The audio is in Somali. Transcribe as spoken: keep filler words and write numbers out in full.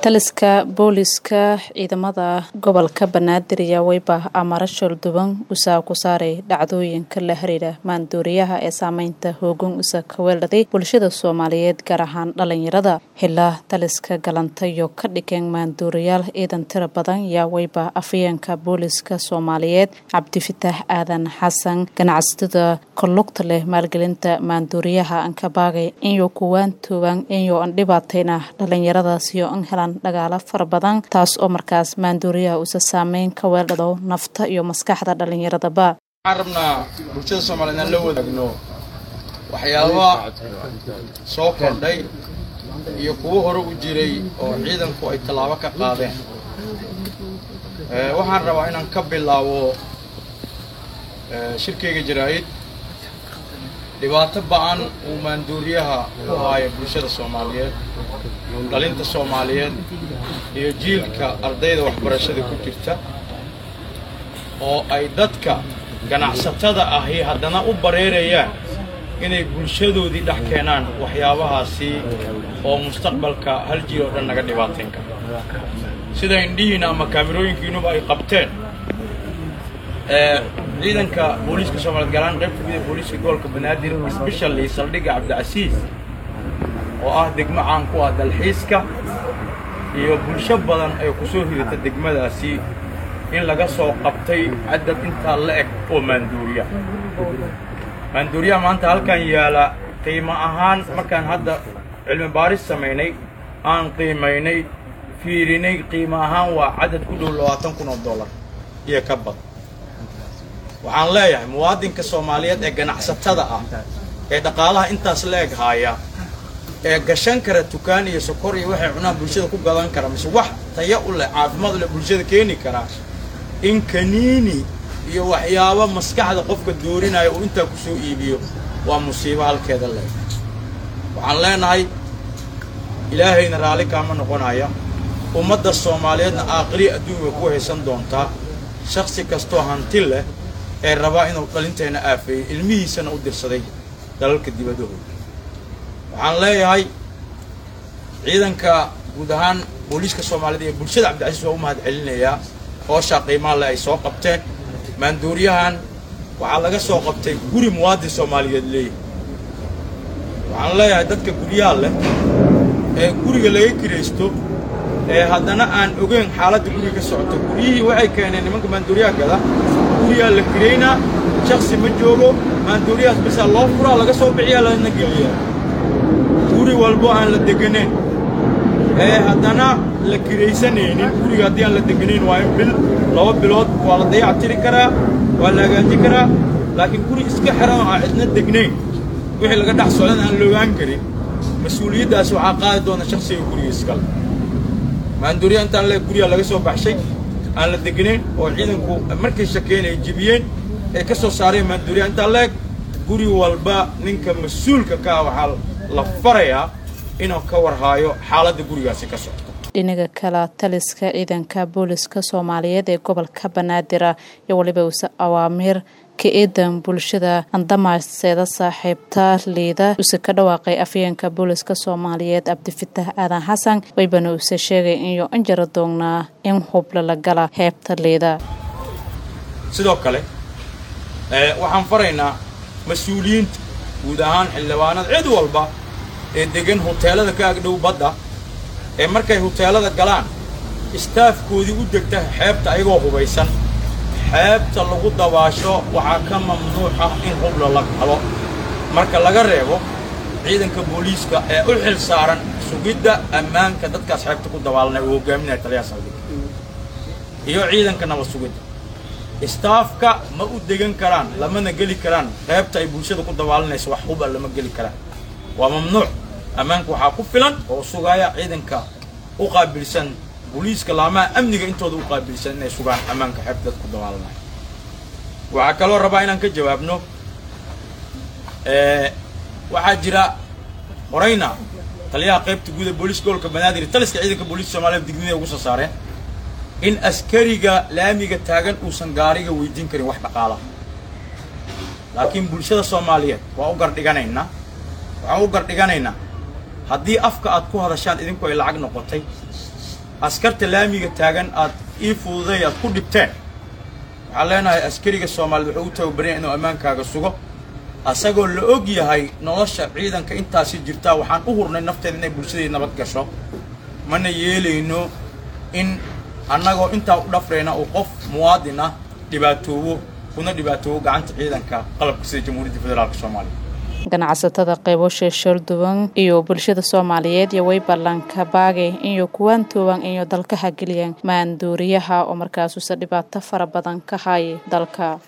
taliska booliska ciidamada gobolka Banaadir ayaa wayba amara shulduban usaa ku saaray dhacdooyinka la xiriira maandooriyaha ee saameynta hoogan usa ka weelday bulshada Soomaaliyeed gaar ahaan dhalinyarada xilaa taliska galantayo ka dhigeen maandooriyaal ciidan tiro badan yaa wayba afayeenka booliska Soomaaliyeed Cabdifataax Aadan Xasan ganacsatada kologta leh maalgelinta maandooriyaha an ka baagay inuu kuwaan tooban inuu aan dhibaatayna dhalinyaradaas iyo an helaan dagaalo fara badan taas oo markaas maandooriyaha usa saameyn ka weeldado nafta iyo maskaxda dhalinyaradaba arabna bulshada Soomaaliyeed la wadaagno waxyaabo soo kordhay iyo kuwa hore u jiray oo ciidanku ay talaabo ka qaadeen ee waxaan rabaa inaan ka bilaabo shirkeyga jaraa'id dhibaato ba'an oo maandooriyaha ku haya bulshada Soomaaliyeed dhalinta Soomaaliyeed iyo jiilka ardayda waxbarashada ku jirta oo ay dadka ganacsatada ahi haddana u bareerayaan inay bulshadoodii dhex keenaan waxyaabahaasi oo mustaqbalka hal jiil oo dhan naga dhibaateyn kara sida indhihiina ama kaamirooyinkiinuba ay qabteen ee ciidanka booliska Soomaaliyeed galaan qaybta booliska gobolka Banaadir especially saldhigga Cabdicasiis oo ah degmo caan ku ah dalxiiska iyo bulsho badan ay ku soo hirata degmadaasi in laga soo qabtay cadad inta la eg oo maandooriya maandooriya maanta halkan yaala qiimo ahaan markaan hadda cilmi baaris sameynay aan qiimeynay fiirinay qiimo ahaan waa cadad ku dhow labaatan kun oo dollar iyo ka badan waxaan leeyahay muwaadinka Soomaaliyeed ee ganacsatada ah ee dhaqaalaha intaas la eg haya ee gashan kara tukaan iyo sokor iyo waxay cunaan bulshada ku gadan kara mise wax tayo u leh caafimaad u leh bulshada keeni kara in kaniini iyo waxyaabo maskaxda qofka doorinaya oo inta ku soo iibiyo waa musiibo halkeeda leh waxaan leenahay ilaahayna raali kaama noqonaya ummadda Soomaaliyeedna aakhiri adduunka ku haysan doonta shakhsi kasto hanti leh ee raba inuu dhalinteena aafay ilmihiisana u dirsaday dalalka dibadooda waxaan leeyahay ciidanka guud ahaan booliska Soomaaliyeed iyo bulshada Cabdicasiis waa u mahad celinaya oo shaqeeyma la ay soo qabteen maandooriyahan waxa laga soo qabtay guri muwaadin Soomaaliyeed leeyahay waxaan leeyahay dadka guriyaha leh ee guriga laga kireysto ee haddana aan ogeyn xaaladda guriga ka socoto guriyihii waxay keeneen nimanka maandooriyaha gada guriga la kireyna shakhsi ma joogo maandooriyahaas bas loo furaa laga soo bixiyaa lana geliyaa guri walbo aan la deganeyn ee haddana la kireysanaynin guriga haddii aan la deganeyn waa in bil laba bilood waa la dayactiri karaa waa la hagaajin karaa laakiin guri iska xiran oo aan cidna degnayn wixii laga dhex socdan aan loogaan karin mas-uuliyaddaas waxaa qaadi doona shakhsiga guriga iskale maandooriya intaan le guriga laga soo baxshay aan la deganeyn oo ciidanku markay shakeen ay jibiyeen ay ka soo saareen maandooriya intaan leeg guri walba ninka mas-uulka ka ah waxaa la farayaa inuu ka warhaayo xaaladda gurigaasi ka socdo dhinaca kale taliska ciidanka booliska Soomaaliyeed ee gobolka Banaadir iyo waliba usa awaamir ka eedan bulshada andamaasada saaxiibta leeda usa ka dhawaaqay afayeenka booliska Soomaaliyeed Cabdifataax Aadan Xasan waybana usa sheegay inuu anjaro doonaa in hubla la gala heebta leeda sidoo kale ee waxaan faraynaa mas'uuliyiinta guud ahaan xildhibaanada cid walba ee degan hoteelada ka ag dhow badda ee markay hoteelada galaan staafkoodii u degta xeebta ayagoo hubaysan xeebta lagu dabaasho waxaa ka mamnuuc ah in hubla la galo marka laga reebo ciidanka booliska ee u xil saaran sugidda ammaanka dadkaas xeebta ku dabaalanay oo hogaaminaya taliyaha saldhigga iyo ciidanka nabad sugidda staafka ma u degan karaan lamana geli karaan qeybta ay bulshada ku dabaalanayso wax huba lama geli karaan waa mamnuuc ammaanka waxaa ku filan oo sugaya ciidanka u qaabilsan booliska laamaha amniga intooda u qaabilsan inay sugaan ammaanka xeebta dadku dabaalanaya waxaa kaloo rabaa inaan ka jawaabno ee waxaa jira qorayna taliyaha qaybta guud ee booliska gobolka Banaadir taliska ciidanka booliska Soomaaliyeed digniinada ugu soo saareen in askariga laamiga taagan uusan gaariga weydiin karin wax dhaqaalaha laakiin bulshada Soomaaliyeed waa u gardhiganayna waxaan u gardhiganaynaa haddii afka aad ku hadashaan idinku ay lacag noqotay askarta laamiga taagan aad ii fududay aad ku dhibteen waxaan leenahay askariga Soomaaliyeed wuxuu u tababaran inuu ammaankaaga sugo asagoo la og yahay nolosha ciidanka intaasi jirta waxaan u hurnay nafteena inay bulshada nabad gasho mana yeelayno in annagoo inta u dhafreena oo qof muwaadin ah dhibaatoowo kuna dhibaatoowo gacanta ciidanka qalabka sida Jamhuuriyadda Federaalka Soomaaliya ganacsatada qaybo sheeshal duwan iyo bulshada Soomaaliyeed iyo way ballanka baagay iyo kuwan tooban iyo dalka hageliyeen maandooriyaha oo markaas u dhibaato fara badan ka hay dalka